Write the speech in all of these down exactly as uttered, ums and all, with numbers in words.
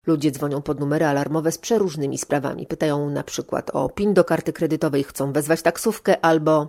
Ludzie dzwonią pod numery alarmowe z przeróżnymi sprawami. Pytają na przykład o PIN do karty kredytowej, chcą wezwać taksówkę albo...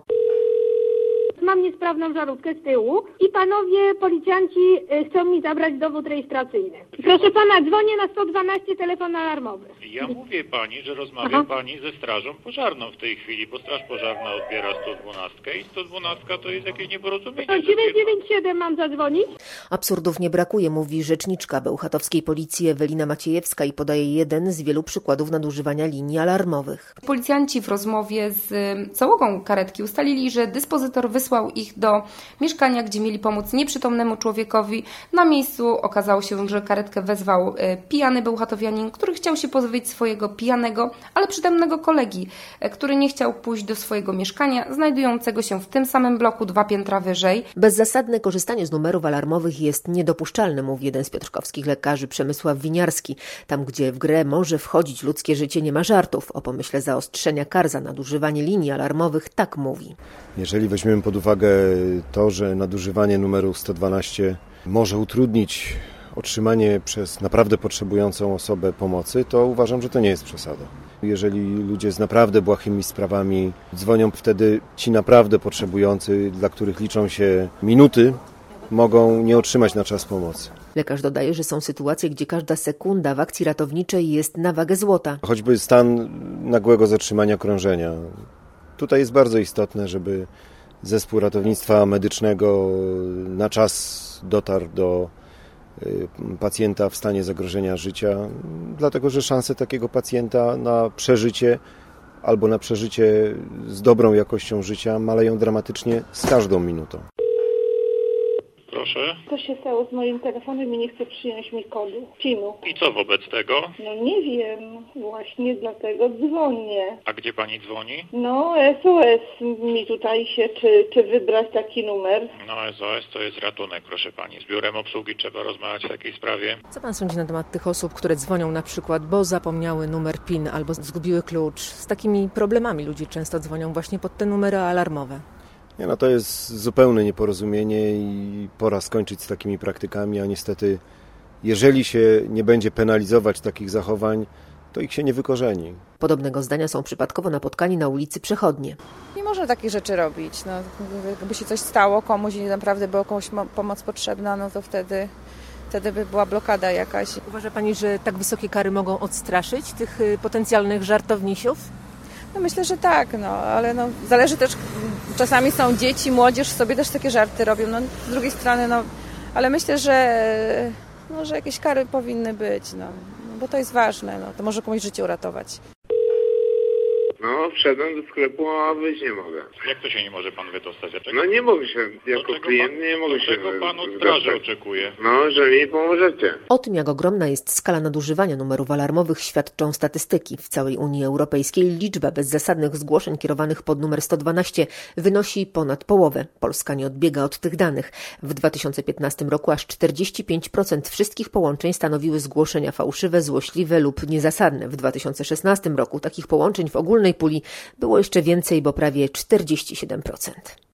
Mam niesprawną żarówkę z tyłu i panowie policjanci chcą mi zabrać dowód rejestracyjny. Proszę pana, dzwonię na sto dwanaście, telefon alarmowy. Ja mówię pani, że rozmawia Aha. pani ze strażą pożarną w tej chwili, bo straż pożarna odbiera sto dwanaście i sto dwanaście to jest jakieś nieporozumienie. To dziewięć dziewięć siedem mam zadzwonić? Absurdów nie brakuje, mówi rzeczniczka bełchatowskiej policji Ewelina Maciejewska i podaje jeden z wielu przykładów nadużywania linii alarmowych. Policjanci w rozmowie z załogą karetki ustalili, że dyspozytor wysłał ich do mieszkania, gdzie mieli pomóc nieprzytomnemu człowiekowi. Na miejscu okazało się, że karetkę wezwał pijany bełchatowianin, który chciał się pozbyć swojego pijanego, ale przytomnego kolegi, który nie chciał pójść do swojego mieszkania, znajdującego się w tym samym bloku dwa piętra wyżej. Bezzasadne korzystanie z numerów alarmowych jest niedopuszczalne, mówi jeden z piotrkowskich lekarzy, Przemysław Winiarski. Tam, gdzie w grę może wchodzić ludzkie życie, nie ma żartów. O pomyśle zaostrzenia kar za nadużywanie linii alarmowych tak mówi. Jeżeli weźmiemy pod uwagę to, że nadużywanie numeru sto dwanaście może utrudnić otrzymanie przez naprawdę potrzebującą osobę pomocy, to uważam, że to nie jest przesada. Jeżeli ludzie z naprawdę błahymi sprawami dzwonią, wtedy ci naprawdę potrzebujący, dla których liczą się minuty, mogą nie otrzymać na czas pomocy. Lekarz dodaje, że są sytuacje, gdzie każda sekunda w akcji ratowniczej jest na wagę złota. Choćby stan nagłego zatrzymania krążenia. Tutaj jest bardzo istotne, żeby zespół ratownictwa medycznego na czas dotarł do pacjenta w stanie zagrożenia życia, dlatego że szanse takiego pacjenta na przeżycie albo na przeżycie z dobrą jakością życia maleją dramatycznie z każdą minutą. Proszę. Co się stało z moim telefonem i nie chce przyjąć mi kodu pinu. I co wobec tego? No nie wiem, właśnie dlatego dzwonię. A gdzie pani dzwoni? No S O S mi tutaj się, czy, czy wybrać taki numer. No S O S to jest ratunek, proszę pani. Z biurem obsługi trzeba rozmawiać w takiej sprawie. Co pan sądzi na temat tych osób, które dzwonią na przykład, bo zapomniały numer PIN albo zgubiły klucz? Z takimi problemami ludzie często dzwonią właśnie pod te numery alarmowe. Nie, no to jest zupełne nieporozumienie i pora skończyć z takimi praktykami, a niestety jeżeli się nie będzie penalizować takich zachowań, to ich się nie wykorzeni. Podobnego zdania są przypadkowo napotkani na ulicy przechodnie. Nie można takich rzeczy robić. No, jakby się coś stało komuś i naprawdę była komuś pomoc potrzebna, no to wtedy, wtedy by była blokada jakaś. Uważa pani, że tak wysokie kary mogą odstraszyć tych potencjalnych żartownisiów? No myślę, że tak, no, ale no, zależy też, czasami są dzieci, młodzież sobie też takie żarty robią, no, z drugiej strony, no, ale myślę, że, no, że jakieś kary powinny być, no, bo to jest ważne, no, to może komuś życie uratować. No, wszedłem do sklepu, a wyjść nie mogę. Jak to się nie może pan wydostać? Dlaczego? No nie mogę się, jako klient pan, nie mogę się Dlaczego pan od straży oczekuje? No, że mi pomożecie. O tym, jak ogromna jest skala nadużywania numerów alarmowych, świadczą statystyki. W całej Unii Europejskiej liczba bezzasadnych zgłoszeń kierowanych pod numer sto dwanaście wynosi ponad połowę. Polska nie odbiega od tych danych. W dwa tysiące piętnastym roku aż czterdzieści pięć procent wszystkich połączeń stanowiły zgłoszenia fałszywe, złośliwe lub niezasadne. W dwa tysiące szesnastym roku takich połączeń w ogólnej puli było jeszcze więcej, bo prawie czterdzieści siedem procent.